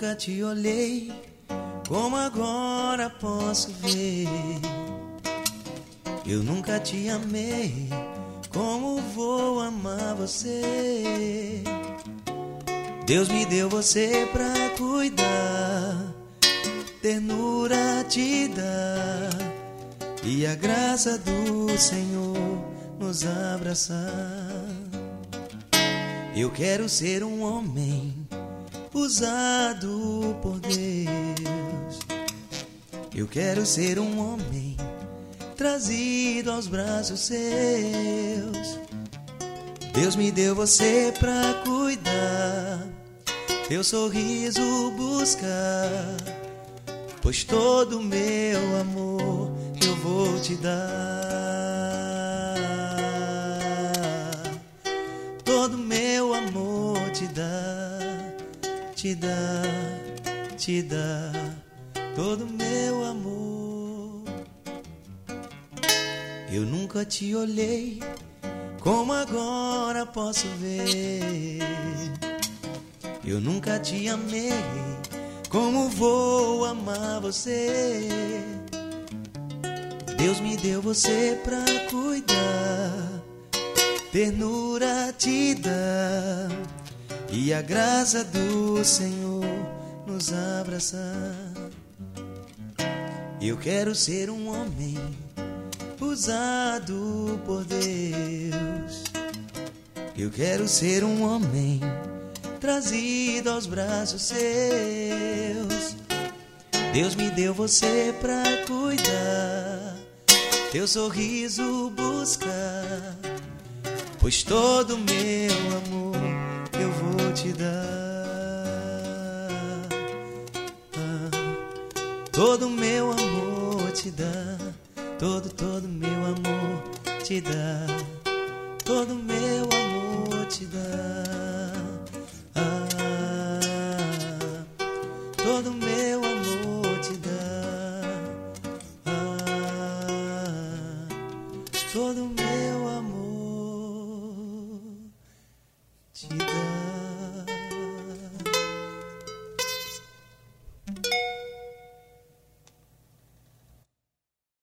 nunca te olhei como agora posso ver. Eu nunca te amei como vou amar você. Deus me deu você pra cuidar, ternura te dá, e a graça do Senhor nos abraçar. Eu quero ser um homem usado por Deus. Eu quero ser um homem trazido aos braços seus. Deus me deu você pra cuidar, teu sorriso buscar, pois todo meu amor eu vou te dar. Todo meu amor te dá, te dá, te dá, todo meu amor. Eu nunca te olhei como agora posso ver. Eu nunca te amei como vou amar você. Deus me deu você pra cuidar, ternura te dá, e a graça do Senhor nos abraçar. Eu quero ser um homem usado por Deus. Eu quero ser um homem trazido aos braços seus. Deus me deu você pra cuidar, teu sorriso buscar, pois todo meu amor eu vou te dar. Todo meu amor te dá, todo meu amor te dá, todo meu amor te dá. Todo meu amor te dá, todo meu amor te dá.